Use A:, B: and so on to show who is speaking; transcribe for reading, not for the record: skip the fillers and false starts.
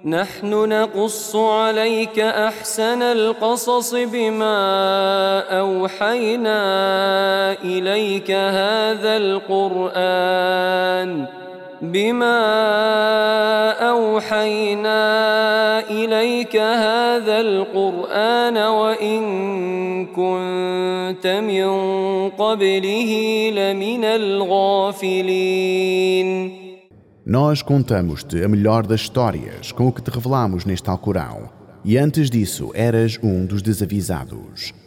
A: نحن نقص عليك أحسن القصص بما أوحينا إليك هذا القرآن وإن كنت من قبله لمن الغافلين.
B: Nós contamos-te a melhor das histórias com o que te revelamos neste Alcorão, e antes disso eras um dos desavisados.